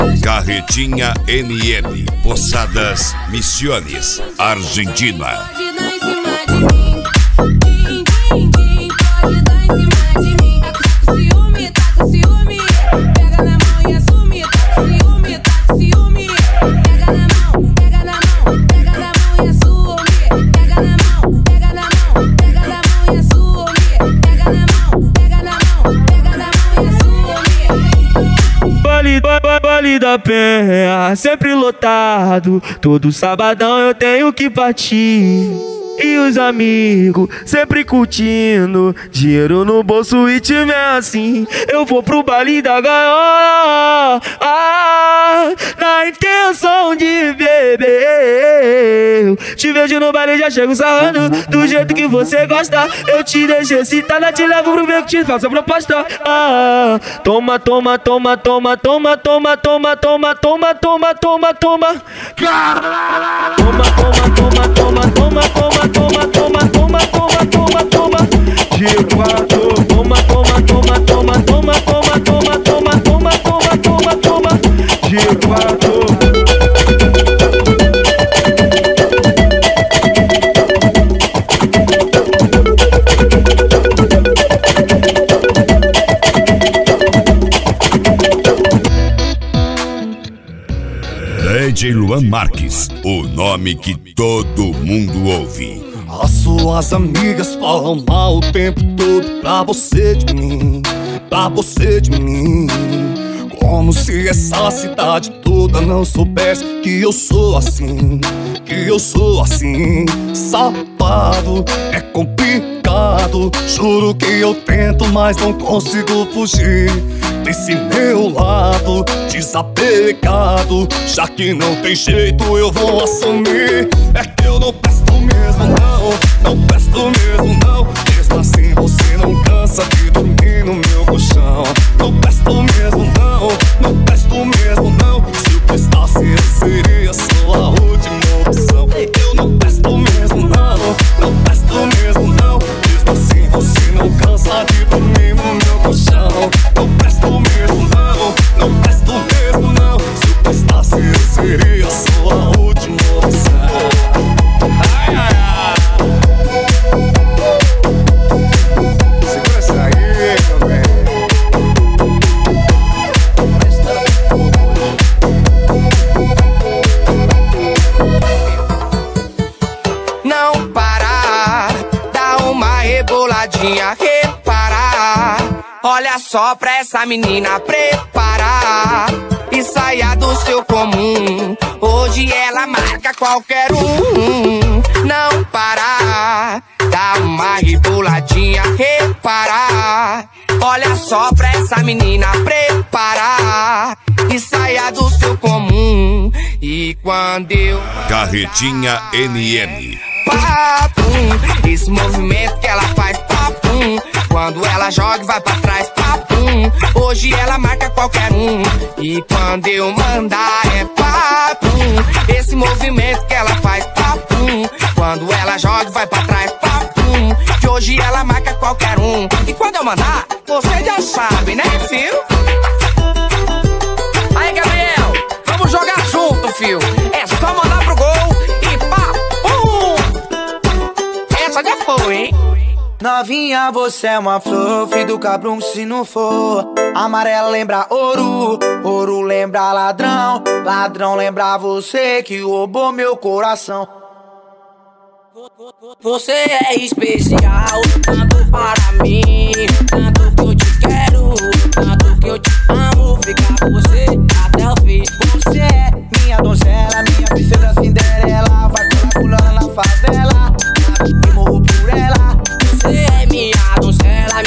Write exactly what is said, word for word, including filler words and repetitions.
Carretinha N M, Posadas Misiones, Argentina. Baile da Penha, sempre lotado. Todo sabadão eu tenho que partir. E os amigos sempre curtindo, dinheiro no bolso e time é assim. Eu vou pro baile da gaiola, ah, na intenção de beber. Te vejo no baile, já chego sarrando do jeito que você gosta. Eu te deixo excitada, te levo pro meio que te faço a proposta. Ah, toma, toma, toma, toma, toma, toma, toma, toma, toma, toma, toma, toma. Toma, toma, toma, toma, toma, toma. Toma, toma, toma, toma, toma, toma. De quatro. Toma, toma, toma, toma, toma, toma, toma, toma, toma, toma, toma, toma. De quatro. D J Luan Marques, o nome que todo mundo ouve. As suas amigas falam mal o tempo todo pra você de mim, pra você de mim. Como se essa cidade toda não soubesse que eu sou assim, que eu sou assim. Safado, é complicado, juro que eu tento, mas não consigo fugir desse meu lado desapegado. Já que não tem jeito, eu vou assumir. É que eu não presto mesmo, não, não presto mesmo, não. Mesmo assim você não cansa de dormir no meu colchão. Não presto mesmo, não, não presto mesmo, não. Se eu prestasse, eu seria sua última opção. Eu não presto mesmo, não, não presto mesmo, não. Mesmo assim você não cansa de dormir no meu colchão. Não presto mesmo, não, não presto mesmo, não. Se eu prestasse, eu seria sua última opção. Ai, ai, ai. Segura essa aí, meu bem. Não parar, dá uma reboladinha, reparar. Olha só pra essa menina preparar e saia do seu comum. Hoje ela marca qualquer um. Não parar, dá uma reboladinha, reparar. Olha só pra essa menina preparar e saia do seu comum. E quando eu... Carretinha N M. Papum, esse movimento que ela faz, papum. Quando ela joga e vai pra trás, papum. Hoje ela marca qualquer um. E quando eu mandar é papum. Esse movimento que ela faz, papum. Quando ela joga e vai pra trás, papum. Que hoje ela marca qualquer um. E quando eu mandar, você já sabe, né, filho? Aí, Gabriel, vamos jogar junto, filho. É só mandar pro gol e papum. Essa já foi, hein? Novinha, você é uma flor, filho do cabrum se não for. Amarelo lembra ouro, ouro lembra ladrão, ladrão lembra você que roubou meu coração. Você é especial, tanto para mim, tanto que eu te quero, tanto que eu te amo. Ficar com você